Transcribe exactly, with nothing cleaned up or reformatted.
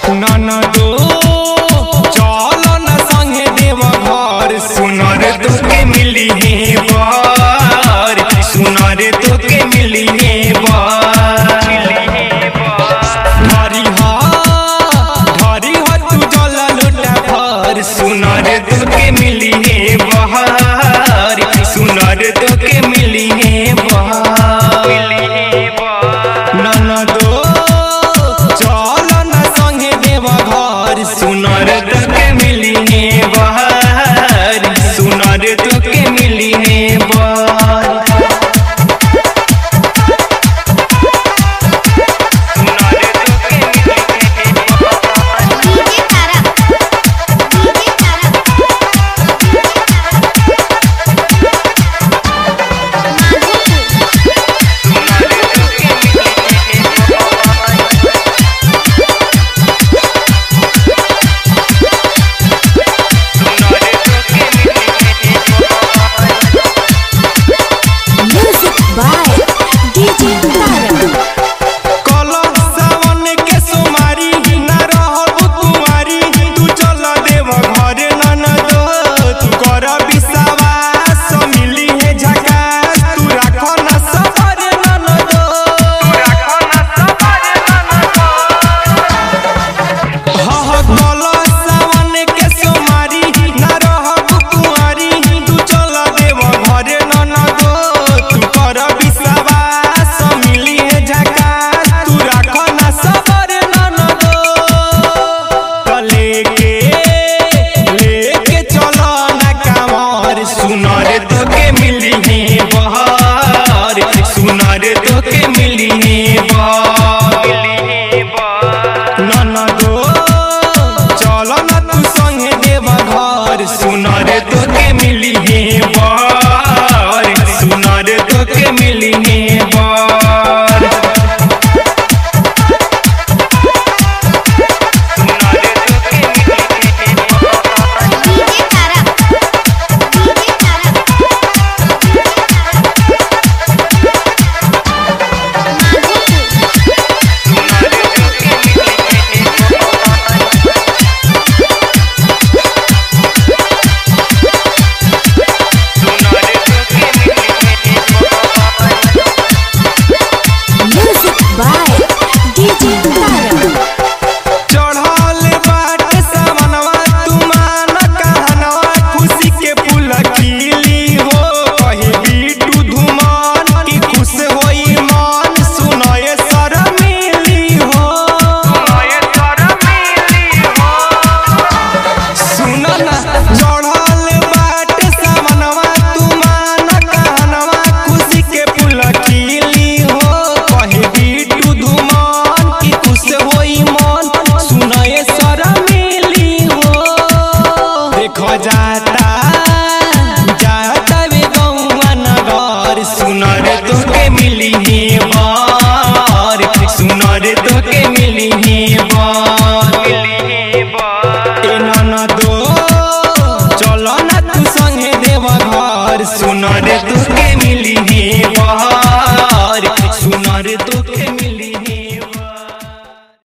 ननदो चल न संगे देव घर सुनर तोके मिली है बर सुनर तोके मिली है बर धरी हा धरी हा तू जल लोटा भर सुनर तोके मिली है बहार सुनर तोके मिली है बहार ननदो चल न संगे देव घर सुनर तोके मिली है बहार सुनर तोके मिली है बहार सुनर तोके मिली है बहार सुनर तोके मिली है बहार ननदो चल न तू संगे देव घर सुनर तोके मिली है बहार सुनर तोके मिली है बहार जाता जाता वे गौवा नगर सुनर तोके मिली है बार सुनर तोके मिली है बार ए ननदो चल न तू संगे देव घर सुनर